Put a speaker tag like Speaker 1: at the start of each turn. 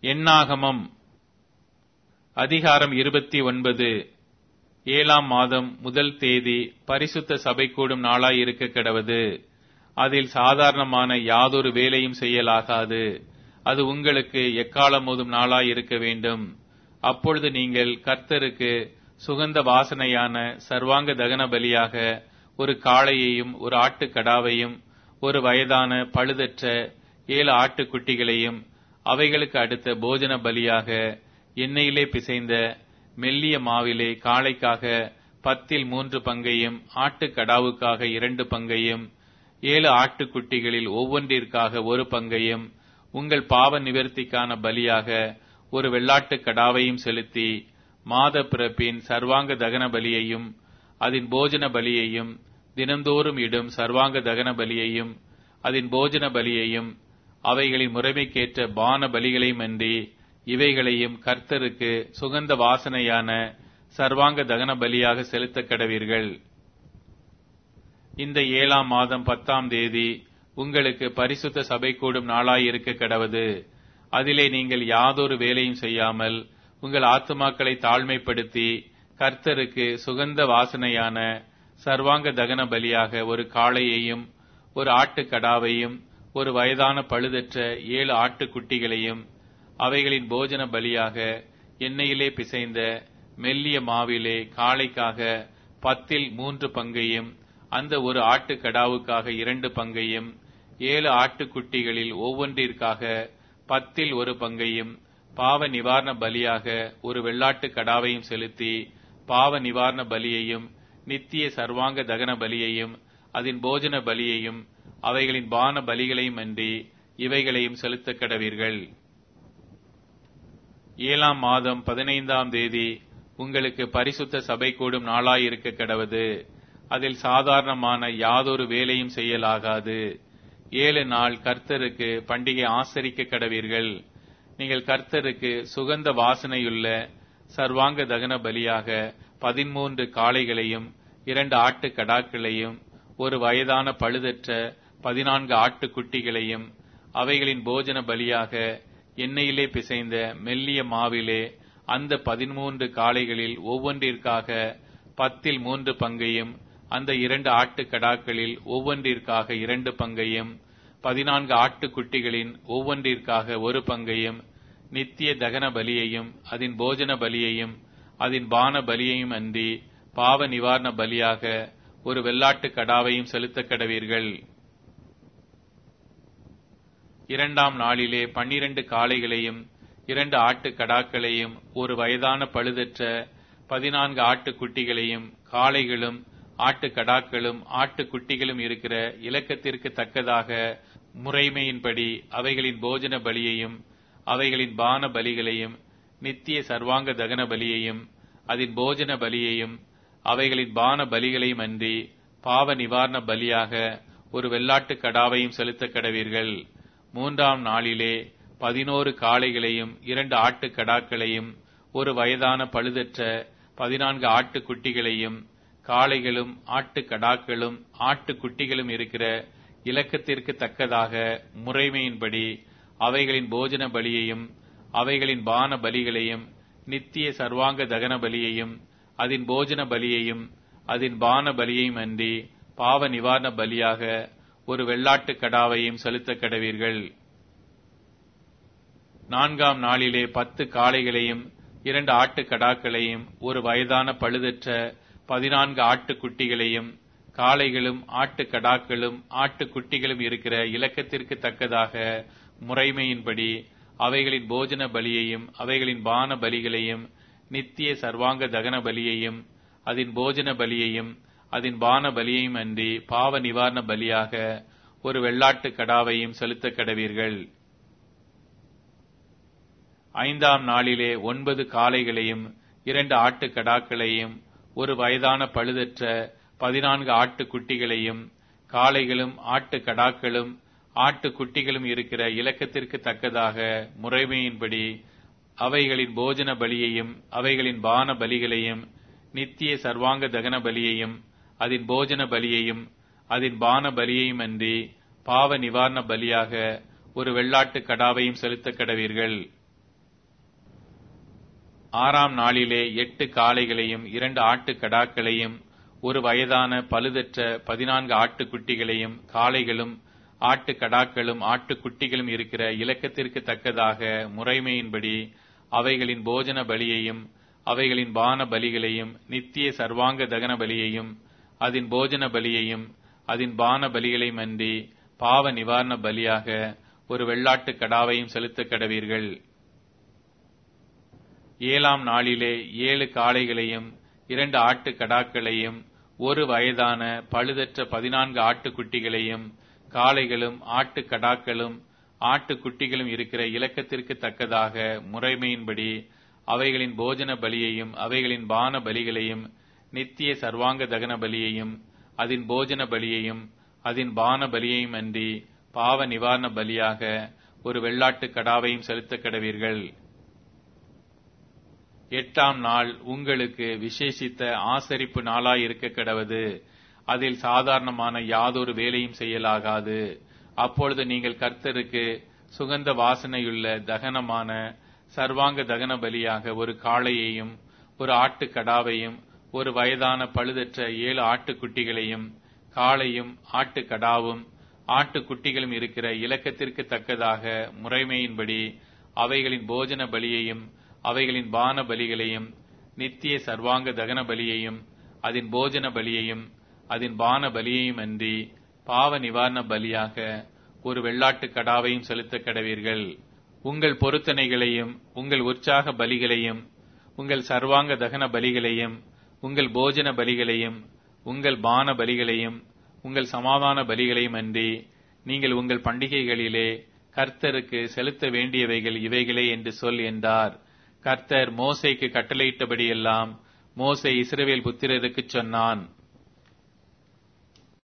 Speaker 1: எண்ணாகமம் அதிகாரம் 29. 7ஆம் மாதம் முதல் தேதி பரிசுத்த சபை கூடும் நாளாய் இருக்க கடவது. அதில் சாதாரணமான யாதொரு வேலையும் செய்யலாகாது. அது உங்களுக்கு எக்காலம் மோதும் நாளாய் இருக்க வேண்டும். அப்பொழுது நீங்கள் கர்த்தருக்கு சுகந்த வாசனையான சர்வாங்க தகன பலியாக ஒரு காளையையும் ஒரு ஆட்டுக்கடாவையும் ஒரு வயதான பழுதற்ற 7 ஆட்டுக்குட்டிகளையும் அவைகளுக்கு அடுத்த போஜன பலியாக எண்ணெயிலே பிசைந்த மெல்லிய மாவிலே காளைக்காக 10 பங்கையும் ஆட்டுக்கடாவுக்காக 2 பங்கையும் 7 ஆட்டுக்குட்டிகளில் ஒவ்வொன்றிற்காக 1 பங்கையும் உங்கள் பாவ நிவர்த்திக்கான பலியாக ஒரு வெள்ளாட்டுக் கடாவையும் செலுத்தி மாத பிறப்பின் சர்வாங்க தகன பலியையும் அதன் போஜன பலியையும் தினந்தோறும் இடும் சர்வாங்க தகன பலியையும் அதன் போஜன பலியையும் அவைகளின் முறைமைக்கேற்ற பான பலிகளையும் அன்றி இவைகளையும் கர்த்தருக்கு சுகந்த வாசனையான சர்வாங்க தகன பலியாக செலுத்த கடவீர்கள். இந்த 7ஆம் மாதம் 10ஆம் தேதி உங்களுக்கு பரிசுத்த சபை கூடும் நாளாய் இருக்க கடவது. அதிலே நீங்கள் யாதொரு வேலையும் செய்யாமல் உங்கள் ஆத்துமாக்களை தாழ்மைப்படுத்தி கர்த்தருக்கு சுகந்த வாசனையான சர்வாங்க தகன பலியாக ஒரு காளையையும் ஒரு ஆட்டுக்கடாவையும் ஒரு வயதான பழுதற்ற 7 ஆட்டுக்குட்டிகளையும் அவைகளின் போஜன பலியாக எண்ணெயிலே பிசைந்த மெல்லிய மாவிலே காளைக்காக 10 பங்கையும் அந்த ஒரு ஆட்டுக்கடாவுக்காக 2 பங்கையும் 7 ஆட்டுக்குட்டிகளில் ஒவ்வொன்றிற்காக 10 பங்கையும் பாவ நிவாரண பலியாக ஒரு வெள்ளாட்டுக் கடாவையும் செலுத்தி பாவ நிவாரண பலியையும் நித்திய சர்வாங்க தகன பலியையும் அதன் போஜன பலியையும் அவைகளின் பான பலிகளையும் அன்றி இவைகளையும் செலுத்த கடவீர்கள். 7ஆம் மாதம் 15ஆம் தேதி உங்களுக்கு பரிசுத்த சபை கூடும் நாளாயிருக்க கடவது. அதில் சாதாரணமான யாதொரு வேலையும் செய்யலாகாது. 7 நாள் கர்த்தருக்கு பண்டிகை ஆசரிக்க கடவீர்கள். நீங்கள் கர்த்தருக்கு சுகந்த வாசனையுள்ள சர்வாங்க தகன பலியாக 13 காளைகளையும் 2 ஆட்டுக்கடாக்களையும் ஒரு வயதான பழுதற்ற 14 ஆட்டுக்குட்டிகளையும் அவைகளின் போஜன பலியாக எண்ணெயிலே பிசைந்த மெல்லிய மாவிலே அந்த 13 காளைகளில் ஒவ்வொன்றிற்காக 10 பங்கையும் அந்த 2 ஆட்டுக்கடாக்களில் ஒவ்வொன்றிற்காக 2 பங்கையும் 14 ஆட்டுக்குட்டிகளின் ஒவ்வொன்றிற்காக 1 பங்கையும் நித்திய தகன பலியையும் அதன் போஜன பலியையும் அதன் பான பலியையும் அன்றி பாவ நிவாரண பலியாக ஒரு வெள்ளாட்டுக் கடாவையும் செலுத்த கடவீர்கள். 2ஆம் நாளிலே 12 காளைகளையும் 2 ஆட்டுக்கடாக்களையும் ஒரு வயதான பழுதற்ற 14 ஆட்டுக்குட்டிகளையும் காளைகளும் ஆட்டுக்கடாக்களும் ஆட்டுக்குட்டிகளும் இருக்கிற இலக்கத்திற்கு தக்கதாக முறைமையின்படி அவைகளின் போஜன பலியையும் அவைகளின் பான பலிகளையும் நித்திய சர்வாங்க தகன பலியையும் அதன் போஜன பலியையும் அவைகளின் பான பலிகளையும் அன்றி பாவ நிவாரண பலியாக ஒரு வெள்ளாட்டுக் கடாவையும் செலுத்த கடவீர்கள். 3ஆம் நாளிலே 11 காளைகளையும் 2 ஆட்டுக்கடாக்களையும் ஒரு வயதான பழுதற்ற 14 ஆட்டுக்குட்டிகளையும் காளைகளும் ஆட்டுக்கடாக்களும் ஆட்டுக்குட்டிகளும் இருக்கிற இலக்கத்திற்கு தக்கதாக முறைமையின்படி அவைகளின் போஜன பலியையும் அவைகளின் பான பலிகளையும் நித்திய சர்வாங்க தகன பலியையும் அதன் போஜன பலியையும் அதன் பான பலியையும் அன்றி பாவ நிவாரண பலியாக ஒரு வெள்ளாட்டுக் கடாவையும் செலுத்த கடவீர்கள். 4ஆம் நாளிலே 10 காளைகளையும் 2 ஆட்டுக்கடாக்களையும் ஒரு வயதான பழுதற்ற 14 ஆட்டுக்குட்டிகளையும் காளைகளும் ஆட்டுக்கடாக்களும் ஆட்டுக்குட்டிகளும் இருக்கிற இலக்கத்திற்கு தக்கதாக முறைமையின்படி அவைகளின் போஜன பலியையும் அவைகளின் பான பலிகளையும் நித்திய சர்வாங்க தகன பலியையும் அதன் போஜன பலியையும் அதன் பான பலியையும் அன்றி பாவ நிவாரண பலியாக ஒரு வெள்ளாட்டுக் கடாவையும் செலுத்த கடவீர்கள். 5ஆம் நாளிலே 9 காளைகளையும் 2 ஆட்டுக்கடாக்களையும் ஒரு வயதான பழுதற்ற 14 ஆட்டுக்குட்டிகளையும் காளைகளும் ஆட்டுக்கடாக்களும் ஆட்டுக்குட்டிகளும் இருக்கிற இலக்கத்திற்கு தக்கதாக முறைமையின்படி அவைகளின் போஜன பலியையும் அவைகளின் பான பலிகளையும் நித்திய சர்வாங்க தகன பலியையும் அதன் போஜன பலியையும் அதன் பான பலியையும் அன்றி பாவ நிவாரண பலியாக ஒரு வெள்ளாட்டுக் கடாவையும் செலுத்த கடவீர்கள். ஆறாம் நாளிலே 8 காளைகளையும் 2 ஆட்டுக்கடாக்களையும் ஒரு வயதான பழுதற்ற 14 ஆட்டுக்குட்டிகளையும் காளைகளும் ஆட்டுக்கடாக்களும் ஆட்டுக்குட்டிகளும் இருக்கிற இலக்கத்திற்கு தக்கதாக முறைமையின்படி அவைகளின் போஜன பலியையும் அவைகளின் பான பலிகளையும் நித்திய சர்வாங்க தகன பலியையும் அதன் போஜன பலியையும் அதன் பான பலிகளையும் அன்றி பாவ நிவாரண பலியாக ஒரு வெள்ளாட்டு கடாவையும் செலுத்த கடவீர்கள். ஏழாம் நாளிலே 7 காளைகளையும் 2 ஆட்டுக்கடாக்களையும் ஒரு வயதான பழுதற்ற 14 ஆட்டுக்குட்டிகளையும் காளைகளும் ஆட்டுக்கடாக்களும் ஆட்டுக்குட்டிகளும் இருக்கிற இலக்கத்திற்கு தக்கதாக முறைமையின்படி அவைகளின் போஜன பலியையும் அவைகளின் பான பலிகளையும் நித்திய சர்வாங்க தகன பலியையும் அதன் போஜன பலியையும் அதன் பான பலியையும் அன்றி பாவ நிவாரண பலியாக ஒரு வெள்ளாட்டு கடாவையும் செலுத்த கடவீர்கள். 8ஆம் நாள் உங்களுக்கு விசேஷித்த ஆசரிப்பு நாளாயிருக்க கடவது. அதில் சாதாரணமான யாதொரு வேலையும் செய்யலாகாது. அப்பொழுது நீங்கள் கர்த்தருக்கு சுகந்த வாசனையுள்ள தகனமான சர்வாங்க தகன பலியாக ஒரு காளையையும் ஒரு ஆட்டுக்கடாவையும் ஒரு வயதான பழுதற்ற 7 ஆட்டுக்குட்டிகளையும் காளையும் ஆட்டுக்கடாவும் ஆட்டுக்குட்டிகளும் இருக்கிற இலக்கத்திற்கு தக்கதாக முறைமையின்படி அவைகளின் போஜன பலியையும் அவைகளின் பான பலிகளையும் நித்திய சர்வாங்க தகன பலியையும் அதன் போஜன பலியையும் அதன் பான பலியையும் அன்றி பாவ நிவாரண பலியாக ஒரு வெள்ளாட்டு கடாவையும் செலுத்த கடவீர்கள். உங்கள் பொருத்தனைகளையும் உங்கள் உற்சாக பலிகளையும் உங்கள் சர்வாங்க தகன பலிகளையும் உங்கள் போஜன பலிகளையும் உங்கள் பான பலிகளையும் உங்கள் சமாதான பலிகளையும் அன்றி நீங்கள் உங்கள் பண்டிகைகளிலே கர்த்தருக்கு செலுத்த வேண்டியவைகள் இவைகளே என்று சொல் என்றார். கர்த்தர் மோசேக்கு கட்டளையிட்டபடியெல்லாம் மோசே இஸ்ரவேல் புத்திரருக்கு சொன்னான்.